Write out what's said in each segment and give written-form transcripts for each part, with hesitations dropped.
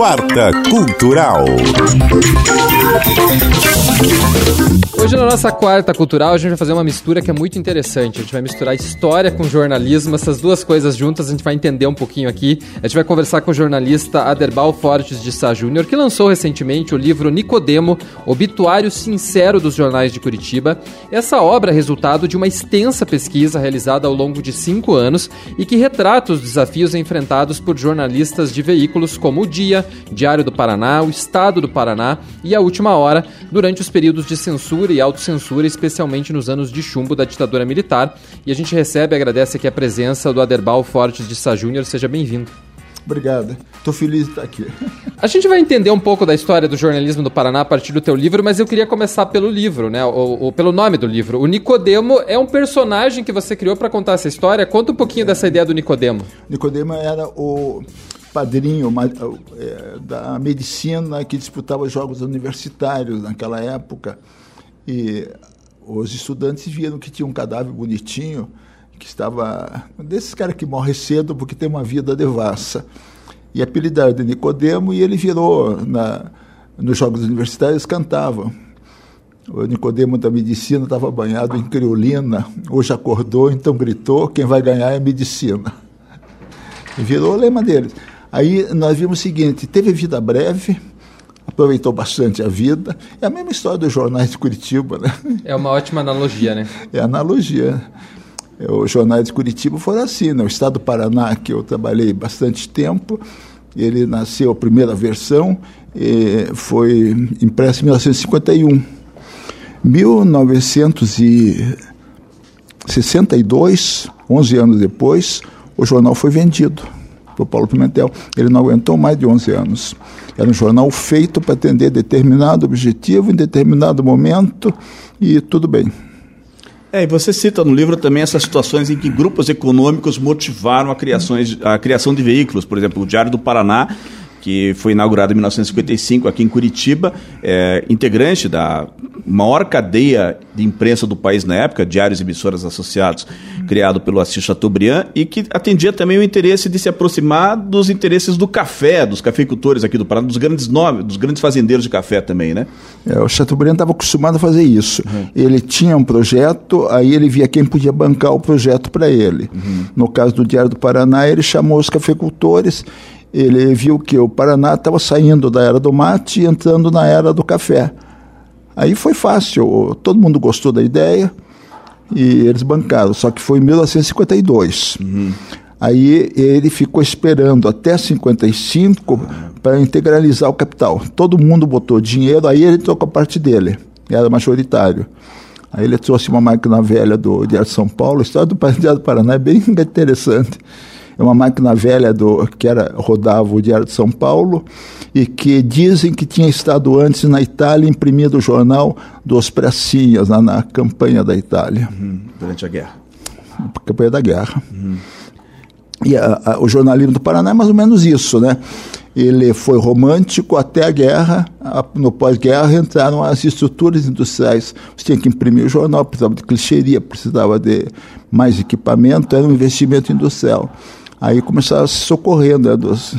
Quarta Cultural. Hoje na nossa Quarta Cultural a gente vai fazer uma mistura que é muito interessante. A gente vai misturar história com jornalismo, essas duas coisas juntas a gente vai entender um pouquinho aqui. A gente vai conversar com o jornalista Aderbal Fortes de Sá Júnior, que lançou recentemente o livro Nicodemo, Obituário Sincero dos Jornais de Curitiba. Essa obra é resultado de uma extensa pesquisa realizada ao longo de 5 anos e que retrata os desafios enfrentados por jornalistas de veículos como o Dia, Diário do Paraná, o Estado do Paraná e a Última Hora, durante os períodos de censura e autocensura, especialmente nos anos de chumbo da ditadura militar. E a gente recebe e agradece aqui a presença do Aderbal Fortes de Sá Júnior. Seja bem-vindo. Obrigado. Estou feliz de estar aqui. A gente vai entender um pouco da história do jornalismo do Paraná a partir do teu livro, mas eu queria começar pelo livro, né? Ou pelo nome do livro. O Nicodemo é um personagem que você criou para contar essa história. Conta um pouquinho dessa ideia do Nicodemo. Nicodemo era o padrinho da medicina que disputava os jogos universitários naquela época. E os estudantes viram que tinha um cadáver bonitinho, que estava desses caras que morrem cedo porque tem uma vida devassa. E apelidaram de Nicodemo, e ele virou, nos jogos universitários, cantava. O Nicodemo da medicina estava banhado em criolina, hoje acordou, então gritou, quem vai ganhar é a medicina. E virou o lema deles. Aí nós vimos o seguinte, teve vida breve, aproveitou bastante a vida. É a mesma história dos jornais de Curitiba, né? É uma ótima analogia, né? É analogia. Os jornais de Curitiba foram assim, né? O Estado do Paraná, que eu trabalhei bastante tempo, ele nasceu, a primeira versão, foi impressa em 1951. 1962, 11 anos depois, o jornal foi vendido para o Paulo Pimentel. Ele não aguentou mais de 11 anos. Era um jornal feito para atender determinado objetivo, em determinado momento, e tudo bem. E você cita no livro também essas situações em que grupos econômicos motivaram a criação de veículos. Por exemplo, o Diário do Paraná, que foi inaugurado em 1955 aqui em Curitiba, integrante da maior cadeia de imprensa do país na época, Diários e Emissoras Associados, criado pelo Assis Chateaubriand, e que atendia também o interesse de se aproximar dos interesses do café, dos cafeicultores aqui do Paraná, dos grandes nomes, dos grandes fazendeiros de café também, né? O Chateaubriand estava acostumado a fazer isso. Ele tinha um projeto, aí ele via quem podia bancar o projeto para ele. No caso do Diário do Paraná, ele chamou os cafeicultores. Ele viu que o Paraná estava saindo da era do mate e entrando na era do café. Aí foi fácil, todo mundo gostou da ideia e eles bancaram, só que foi em 1952. Aí ele ficou esperando até 1955 para integralizar o capital. Todo mundo botou dinheiro, aí ele trocou a parte dele, era majoritário. Aí ele trouxe uma máquina velha do Diário de São Paulo. A história do Diário do Paraná é bem interessante. É uma máquina velha que rodava o Diário de São Paulo e que dizem que tinha estado antes na Itália imprimindo o jornal dos Pracinhas, na campanha da Itália. Durante a guerra. Campanha da guerra. E o jornalismo do Paraná é mais ou menos isso, né? Ele foi romântico até a guerra. No pós-guerra entraram as estruturas industriais. Você tinha que imprimir o jornal, precisava de clichêria, precisava de mais equipamento, era um investimento industrial. Aí começaram a se socorrer, né,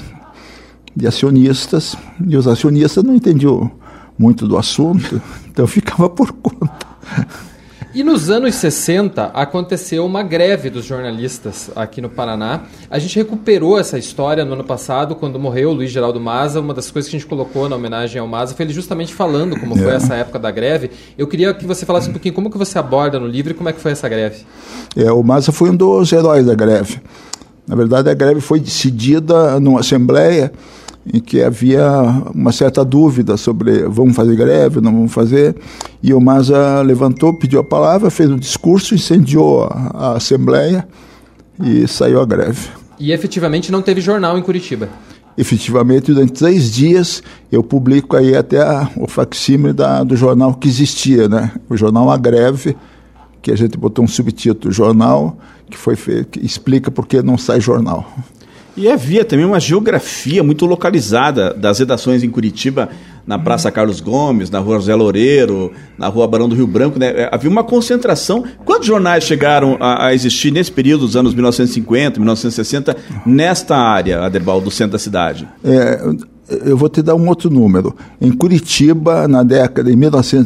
de acionistas, e os acionistas não entendiam muito do assunto, então ficava por conta. E nos anos 60 aconteceu uma greve dos jornalistas aqui no Paraná. A gente recuperou essa história no ano passado, quando morreu o Luiz Geraldo Maza. Uma das coisas que a gente colocou na homenagem ao Maza foi ele justamente falando como foi essa época da greve. Eu queria que você falasse um pouquinho como que você aborda no livro e como é que foi essa greve. O Maza foi um dos heróis da greve. Na verdade, a greve foi decidida numa assembleia em que havia uma certa dúvida sobre vamos fazer greve, não vamos fazer, e o Maza levantou, pediu a palavra, fez um discurso, incendiou a assembleia e saiu a greve. E efetivamente não teve jornal em Curitiba? Efetivamente, durante 3 dias, eu publico aí até o facsímile do jornal que existia, né? O jornal A Greve, que a gente botou um subtítulo, jornal, que foi feito, que explica por que não sai jornal. E havia também uma geografia muito localizada das redações em Curitiba, na Praça Carlos Gomes, na Rua José Loureiro, na Rua Barão do Rio Branco, né? Havia uma concentração. Quantos jornais chegaram a existir nesse período dos anos 1950, 1960, nesta área, Aderbal, do centro da cidade? eu vou te dar um outro número. Em Curitiba, na década de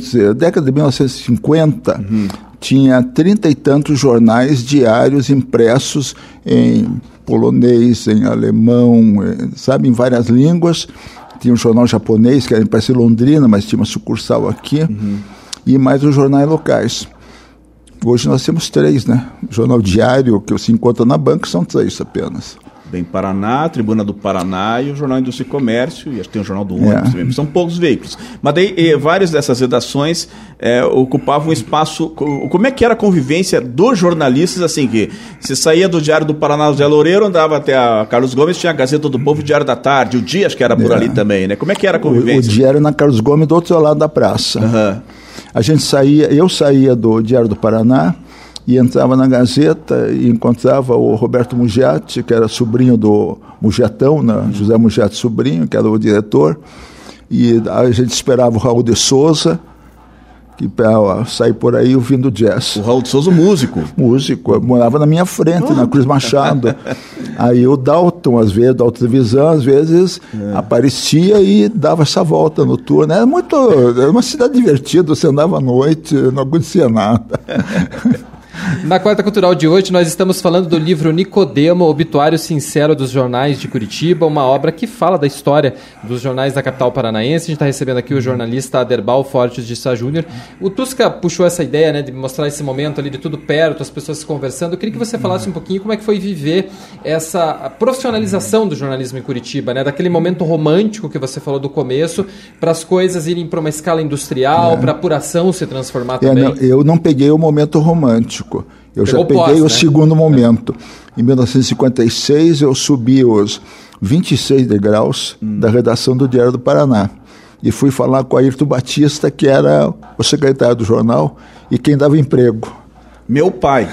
1950, tinha 30 e tantos jornais diários impressos em polonês, em alemão, sabe, em várias línguas. Tinha um jornal japonês, que era impresso em Londrina, mas tinha uma sucursal aqui, e mais os jornais locais. Hoje nós temos 3, né? O jornal diário que se encontra na banca são 3 apenas. Bem Paraná, Tribuna do Paraná e o Jornal Indústria e Comércio, e acho que tem o Jornal do Ônibus também, são poucos veículos. Mas daí, várias dessas redações ocupavam um espaço. Como é que era a convivência dos jornalistas, assim, que você saía do Diário do Paraná, José Loureiro, andava até a Carlos Gomes, tinha a Gazeta do Povo, o Diário da Tarde, o Dia, acho que era por ali também, né? Como é que era a convivência? O Diário na Carlos Gomes, do outro lado da praça. Eu saía do Diário do Paraná, e entrava na Gazeta e encontrava o Roberto Mugiati, que era sobrinho do Mugiatão, né? José Mugiati sobrinho, que era o diretor, e a gente esperava o Raul de Souza, que sair por aí ouvindo jazz. O Raul de Souza, músico, morava na minha frente, na Cruz Machado. Aí o Dalton, às vezes, da televisão, às vezes aparecia e dava essa volta noturna. Era uma cidade divertida, você andava à noite, não acontecia nada. Na Quarta Cultural de hoje, nós estamos falando do livro Nicodemo, Obituário Sincero dos Jornais de Curitiba, uma obra que fala da história dos jornais da capital paranaense. A gente está recebendo aqui o jornalista Aderbal Fortes de Sá Júnior. O Tusca puxou essa ideia, né, de mostrar esse momento ali de tudo perto, as pessoas se conversando. Eu queria que você falasse um pouquinho como é que foi viver essa profissionalização do jornalismo em Curitiba, né, daquele momento romântico que você falou do começo, para as coisas irem para uma escala industrial, para a apuração se transformar também. Eu não peguei o momento romântico. Eu já peguei o segundo momento. Em 1956, eu subi os 26 degraus da redação do Diário do Paraná. E fui falar com Ayrton Batista, que era o secretário do jornal e quem dava emprego. Meu pai.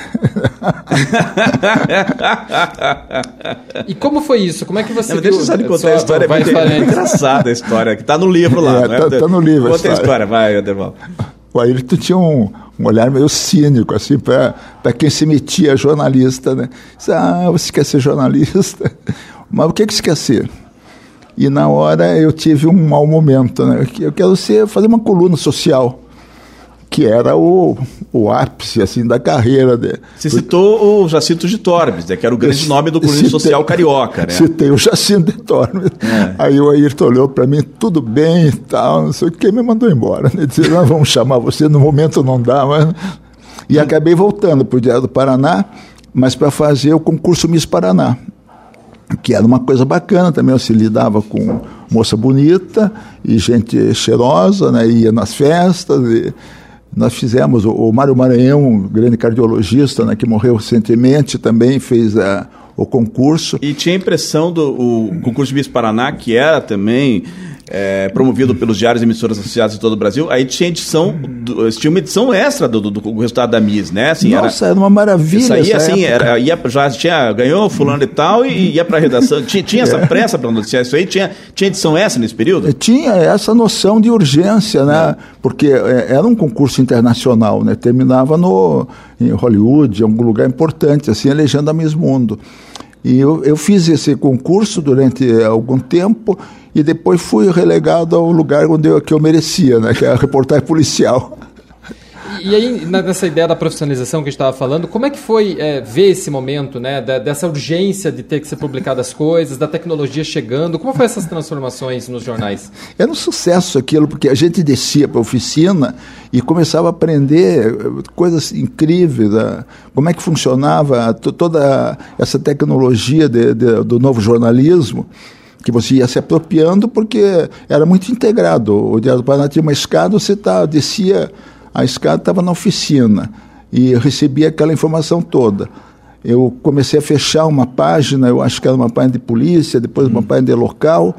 E como foi isso? Como é que você viu? Deixa eu só lhe contar a história. É engraçada a história, que está no livro lá. Está no livro. Conta a história, vai, Aderbal. O Ayrton tinha um olhar meio cínico, assim, para quem se metia jornalista, né? Você quer ser jornalista? Mas o que você quer ser? E na hora eu tive um mau momento, né? Eu quero fazer uma coluna social, que era o ápice, assim, da carreira dele. Você citou o Jacinto de Tormes, né, que era o grande nome do colunismo social carioca, né? Citei o Jacinto de Tormes. Aí o Ayrton olhou para mim, tudo bem e tal, não sei o que, me mandou embora. Ele disse, nós vamos chamar você, no momento não dá, mas... E acabei voltando para o Diário do Paraná, mas para fazer o concurso Miss Paraná, que era uma coisa bacana também. Eu se lidava com moça bonita e gente cheirosa, né, ia nas festas e... Nós fizemos, o Mário Maranhão, um grande cardiologista, né, que morreu recentemente, também fez o concurso. E tinha a impressão do concurso de Miss Paraná, que era também promovido pelos diários e emissoras associadas de todo o Brasil. Aí tinha tinha uma edição extra do resultado da Miss, né? Assim, nossa, era uma maravilha. Saía assim, ganhou fulano e tal, e ia para a redação. Tinha essa pressa para noticiar isso aí? Tinha edição extra nesse período? Tinha essa noção de urgência, né? Porque era um concurso internacional, né? Terminava em Hollywood, em algum lugar importante, assim, elegendo a Miss Mundo. E eu fiz esse concurso durante algum tempo e depois fui relegado ao lugar que eu merecia, né, que é a reportagem policial. E aí, nessa ideia da profissionalização que a gente estava falando, como é que foi ver esse momento, né, dessa urgência de ter que ser publicadas as coisas, da tecnologia chegando? Como foi essas transformações nos jornais? Era um sucesso aquilo, porque a gente descia para a oficina e começava a aprender coisas incríveis, como é que funcionava toda essa tecnologia do novo jornalismo, que você ia se apropriando porque era muito integrado. O Diário do Paraná tinha uma escada, você descia... A escada estava na oficina e eu recebia aquela informação toda. Eu comecei a fechar uma página, eu acho que era uma página de polícia, depois uma página de local,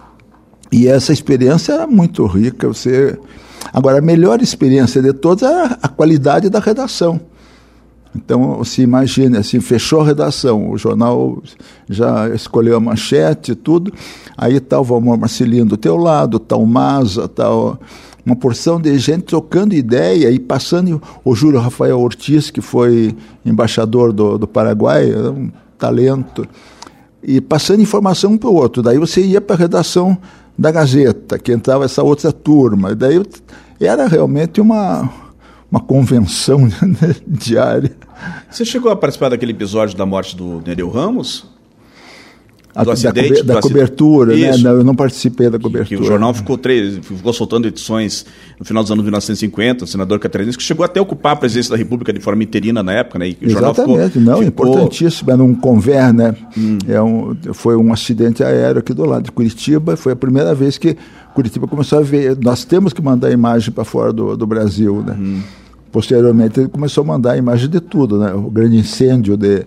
e essa experiência era muito rica. Agora, a melhor experiência de todas era a qualidade da redação. Então, se imagine, assim, fechou a redação, o jornal já escolheu a manchete e tudo, aí está o Valmor Marcelino do teu lado, está o Maza, está uma porção de gente trocando ideia e passando o Júlio Rafael Ortiz, que foi embaixador do Paraguai, um talento. e passando informação um para o outro. Daí você ia para a redação da Gazeta, que entrava essa outra turma. E daí era realmente uma convenção diária. Você chegou a participar daquele episódio da morte do Nereu Ramos? Do acidente? Da cobertura, né? Não, eu não participei da cobertura. Que o jornal ficou soltando edições no final dos anos 1950, o senador Catarinense, que chegou até a ocupar a presidência da República de forma interina na época, né? E o jornal importantíssimo, era um convés, né? Foi um acidente aéreo aqui do lado de Curitiba, foi a primeira vez que Curitiba começou a ver, nós temos que mandar imagem para fora do Brasil, né? Posteriormente ele começou a mandar imagem de tudo, né? O grande incêndio de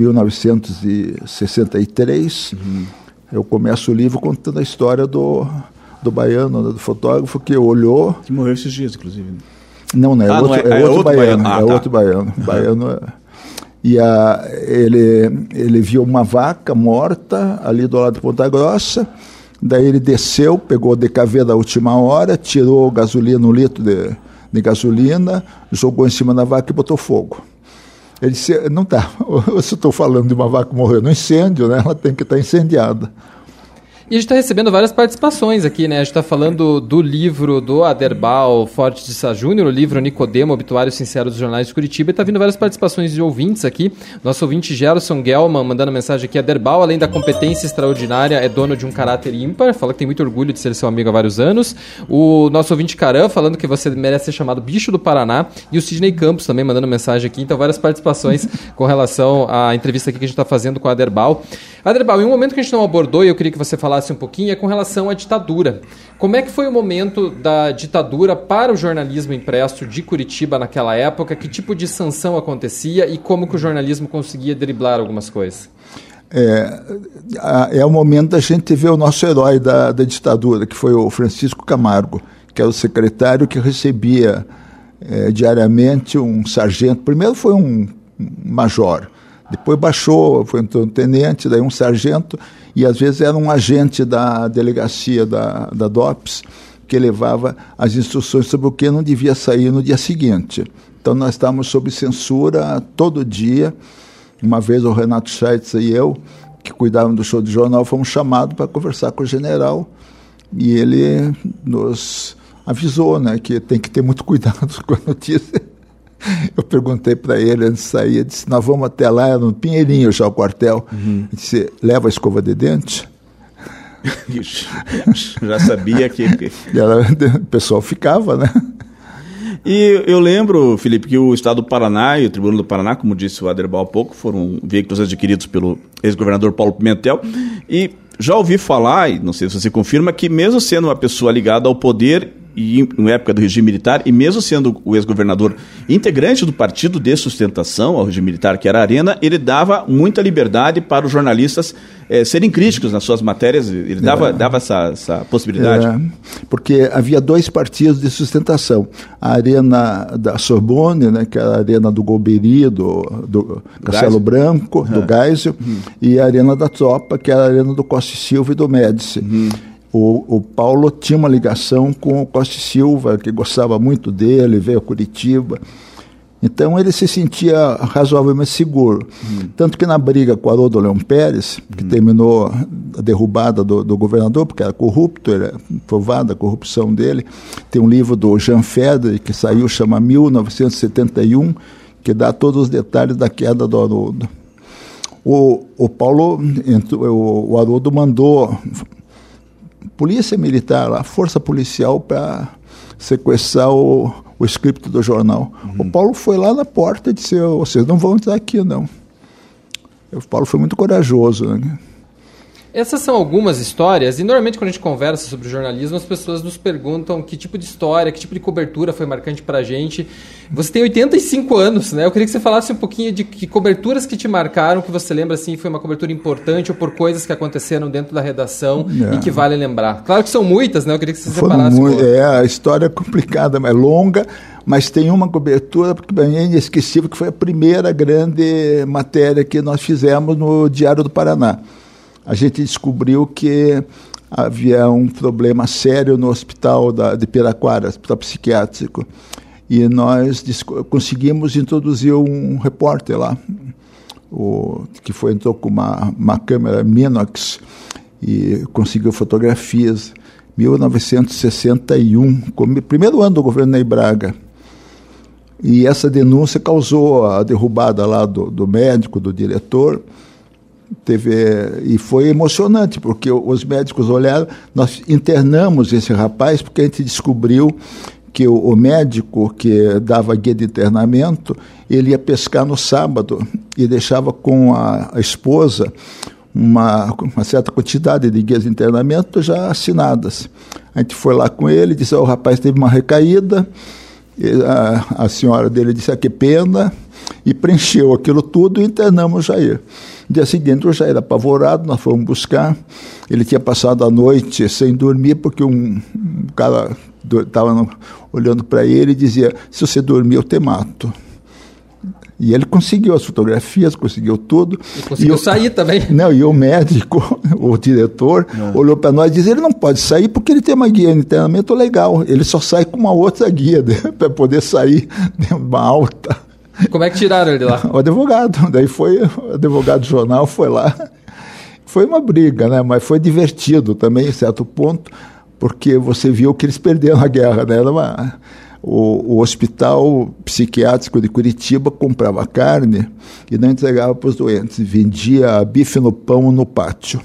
1963, eu começo o livro contando a história do baiano, né, do fotógrafo que olhou... Que morreu esses dias, inclusive. Não, é outro baiano. Outro baiano. E ele viu uma vaca morta ali do lado de Ponta Grossa, daí ele desceu, pegou o DKV da última hora, tirou gasolina, 1 litro de gasolina, jogou em cima da vaca e botou fogo. Ele disse, não tá, eu estou falando de uma vaca que morreu no incêndio, né? Ela tem que estar incendiada. E a gente está recebendo várias participações aqui, né? A gente está falando do livro do Aderbal Forte de Sá Júnior, o livro Nicodemo, Obituário Sincero dos Jornais de Curitiba, e está vindo várias participações de ouvintes aqui. Nosso ouvinte Gerson Gelman mandando mensagem aqui, Aderbal, além da competência extraordinária, é dono de um caráter ímpar, fala que tem muito orgulho de ser seu amigo há vários anos. O nosso ouvinte Caram falando que você merece ser chamado Bicho do Paraná, e o Sidney Campos também mandando mensagem aqui, então várias participações com relação à entrevista aqui que a gente está fazendo com a Aderbal. Aderbal, em um momento que a gente não abordou, e eu queria que você falasse um pouquinho, é com relação à ditadura. Como é que foi o momento da ditadura para o jornalismo impresso de Curitiba naquela época? Que tipo de sanção acontecia e como que o jornalismo conseguia driblar algumas coisas? É o momento da gente ver o nosso herói da ditadura, que foi o Francisco Camargo, que era o secretário que recebia diariamente um sargento. Primeiro foi um major, depois baixou, foi um tenente, daí um sargento, e às vezes era um agente da delegacia da DOPS que levava as instruções sobre o que não devia sair no dia seguinte. Então nós estávamos sob censura todo dia. Uma vez o Renato Scheitz e eu, que cuidavam do show de jornal, fomos chamados para conversar com o general, e ele nos avisou, né, que tem que ter muito cuidado com a notícia. Eu perguntei para ele antes de sair, ele disse, nós vamos até lá, no Pinheirinho já o quartel. Ele disse, leva a escova de dente? Já sabia que... O pessoal ficava, né? E eu lembro, Felipe, que o Estado do Paraná e o Tribunal do Paraná, como disse o Aderbal há pouco, foram veículos adquiridos pelo ex-governador Paulo Pimentel, e já ouvi falar, e não sei se você confirma, que mesmo sendo uma pessoa ligada ao poder, e na época do regime militar, e mesmo sendo o ex-governador integrante do partido de sustentação ao regime militar, que era a Arena, ele dava muita liberdade para os jornalistas serem críticos nas suas matérias, ele dava essa possibilidade. Porque havia 2 partidos de sustentação, a Arena da Sorbonne, né, que era a Arena do Golbery, do Castelo Branco, do Geisel, e a Arena da Tropa, que era a Arena do Costa e Silva e do Médici. O Paulo tinha uma ligação com o Costa e Silva, que gostava muito dele, veio a Curitiba. Então ele se sentia razoavelmente seguro. Tanto que na briga com o Haroldo Leão Pérez, que terminou a derrubada do governador, porque era corrupto, era provada a corrupção dele, tem um livro do Jean Fedre, que saiu, chama 1971, que dá todos os detalhes da queda do Haroldo. O Paulo, o Haroldo mandou polícia militar, a força policial, para sequestrar o script do jornal. O Paulo foi lá na porta e disse, vocês não vão entrar aqui, não. O Paulo foi muito corajoso, né? Essas são algumas histórias, e normalmente quando a gente conversa sobre jornalismo, as pessoas nos perguntam que tipo de história, que tipo de cobertura foi marcante pra gente. Você tem 85 anos, né? Eu queria que você falasse um pouquinho de que coberturas que te marcaram, que você lembra assim, foi uma cobertura importante, ou por coisas que aconteceram dentro da redação e que vale lembrar. Claro que são muitas, né? Eu queria que você separasse. A história é complicada, é longa, mas tem uma cobertura, porque para mim é inesquecível, que foi a primeira grande matéria que nós fizemos no Diário do Paraná. A gente descobriu que havia um problema sério no hospital de Piraquara, hospital psiquiátrico, e nós conseguimos introduzir um repórter lá, que entrou com uma câmera Minox e conseguiu fotografias, 1961, primeiro ano do governo Ney Braga. E essa denúncia causou a derrubada lá do médico, do diretor. E foi emocionante, porque os médicos olharam, nós internamos esse rapaz porque a gente descobriu que o médico que dava guia de internamento, ele ia pescar no sábado e deixava com a esposa uma certa quantidade de guias de internamento já assinadas. A gente foi lá com ele, disse, o rapaz teve uma recaída, a senhora dele disse, que pena, e preencheu aquilo tudo e internamos o Jair. No dia seguinte, o Jair apavorado, nós fomos buscar, ele tinha passado a noite sem dormir, porque um cara estava olhando para ele e dizia, se você dormir eu te mato. E ele conseguiu as fotografias, conseguiu tudo. E conseguiu sair também. Não, e o médico, o diretor, olhou para nós e disse, ele não pode sair porque ele tem uma guia de internamento legal, ele só sai com uma outra guia para poder sair de uma alta. Como é que tiraram ele lá? O advogado, daí o advogado do jornal foi lá. Foi uma briga, né? Mas foi divertido também, em certo ponto, porque você viu que eles perderam a guerra, né? O hospital psiquiátrico de Curitiba comprava carne e não entregava para os doentes, vendia bife no pão no pátio.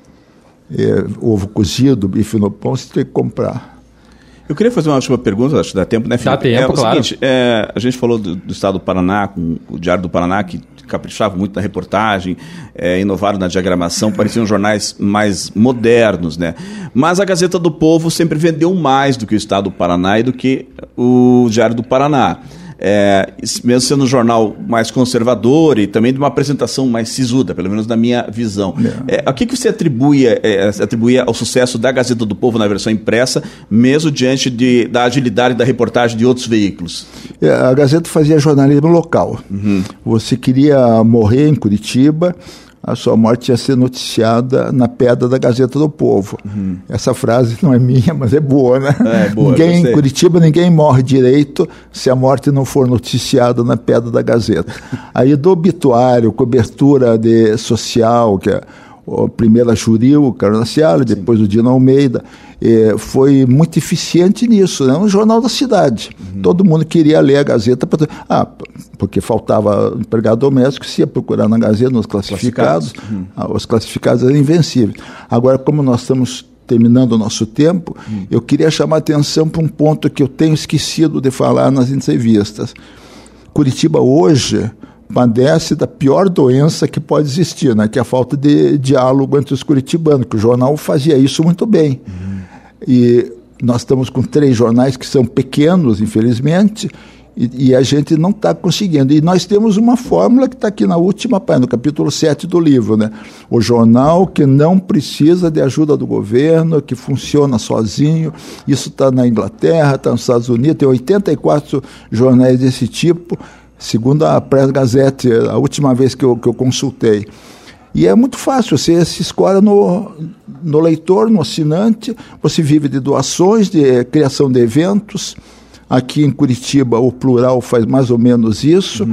Ovo cozido, bife no pão, você tem que comprar. Eu queria fazer uma última pergunta, acho que dá tempo, né, Felipe? Dá tempo, claro. Seguinte, a gente falou do estado do Paraná, com o Diário do Paraná, que caprichava muito na reportagem, inovaram na diagramação, pareciam jornais mais modernos, né? Mas a Gazeta do Povo sempre vendeu mais do que o estado do Paraná e do que o Diário do Paraná. Mesmo sendo um jornal mais conservador e também de uma apresentação mais sisuda, pelo menos na minha visão. A que você atribui ao sucesso da Gazeta do Povo na versão impressa, mesmo diante da agilidade da reportagem de outros veículos? A Gazeta fazia jornalismo local. Uhum. Você queria morrer em Curitiba, a sua morte ia ser noticiada na pedra da Gazeta do Povo. Uhum. Essa frase não é minha, mas é boa, né? Boa, em Curitiba ninguém morre direito se a morte não for noticiada na pedra da Gazeta. Aí do obituário, cobertura social, que é a primeira Juril, Carolina Ciala, depois o Dino Almeida, foi muito eficiente nisso, né? Um jornal da cidade. Uhum. Todo mundo queria ler a Gazeta, porque faltava empregado doméstico, se ia procurar na Gazeta, nos classificados. Os classificados eram invencíveis. Agora, como nós estamos terminando o nosso tempo, eu queria chamar a atenção para um ponto que eu tenho esquecido de falar nas entrevistas. Curitiba hoje padece da pior doença que pode existir, né? Que é a falta de diálogo entre os curitibanos, que o jornal fazia isso muito bem. E nós estamos com 3 jornais que são pequenos, infelizmente, e a gente não está conseguindo. E nós temos uma fórmula que está aqui na última página, no capítulo 7 do livro, né? O jornal que não precisa de ajuda do governo, que funciona sozinho. Isso está na Inglaterra, está nos Estados Unidos, tem 84 jornais desse tipo, segundo a Press Gazette, a última vez que eu consultei. E é muito fácil, você se escolhe no leitor, no assinante, você vive de doações, de criação de eventos. Aqui em Curitiba, o Plural faz mais ou menos isso.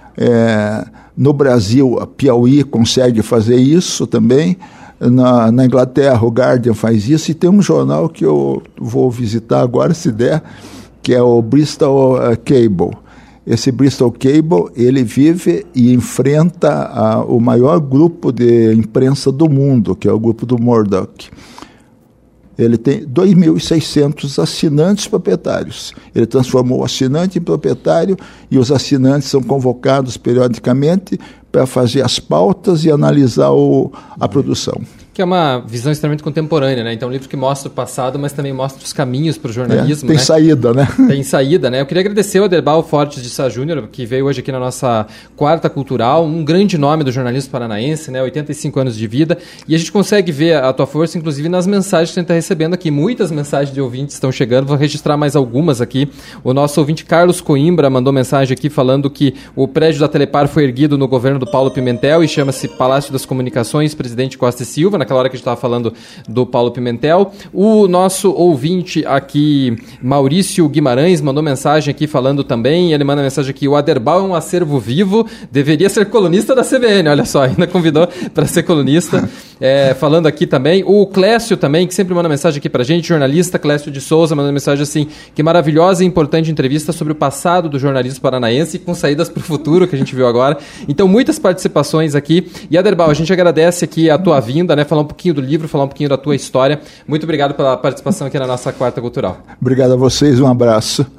No Brasil, a Piauí consegue fazer isso também. Na Inglaterra, o Guardian faz isso. E tem um jornal que eu vou visitar agora, se der, que é o Bristol Cable. Esse Bristol Cable, ele vive e enfrenta o maior grupo de imprensa do mundo, que é o grupo do Murdoch. Ele tem 2.600 assinantes proprietários. Ele transformou o assinante em proprietário e os assinantes são convocados periodicamente para fazer as pautas e analisar a produção. Que é uma visão extremamente contemporânea, né? Então, um livro que mostra o passado, mas também mostra os caminhos para o jornalismo. Tem, né? Saída, né? Tem saída, né? Eu queria agradecer ao Aderbal Fortes de Sá Júnior, que veio hoje aqui na nossa quarta cultural, um grande nome do jornalismo paranaense, né? 85 anos de vida, e a gente consegue ver a tua força, inclusive, nas mensagens que a gente está recebendo aqui. Muitas mensagens de ouvintes estão chegando, vou registrar mais algumas aqui. O nosso ouvinte Carlos Coimbra mandou mensagem aqui falando que o prédio da Telepar foi erguido no governo do Paulo Pimentel e chama-se Palácio das Comunicações, Presidente Costa e Silva, na naquela hora que a gente estava falando do Paulo Pimentel. O nosso ouvinte aqui, Maurício Guimarães, mandou mensagem aqui falando também, ele manda mensagem aqui, o Aderbal é um acervo vivo, deveria ser colunista da CBN, olha só, ainda convidou para ser colunista. Falando aqui também, o Clécio também, que sempre manda mensagem aqui pra gente, jornalista Clécio de Souza, manda mensagem assim, que maravilhosa e importante entrevista sobre o passado do jornalismo paranaense, com saídas pro futuro, que a gente viu agora. Então, muitas participações aqui. E, Aderbal, a gente agradece aqui a tua vinda, né, falar um pouquinho do livro, falar um pouquinho da tua história. Muito obrigado pela participação aqui na nossa Quarta Cultural. Obrigado a vocês, um abraço.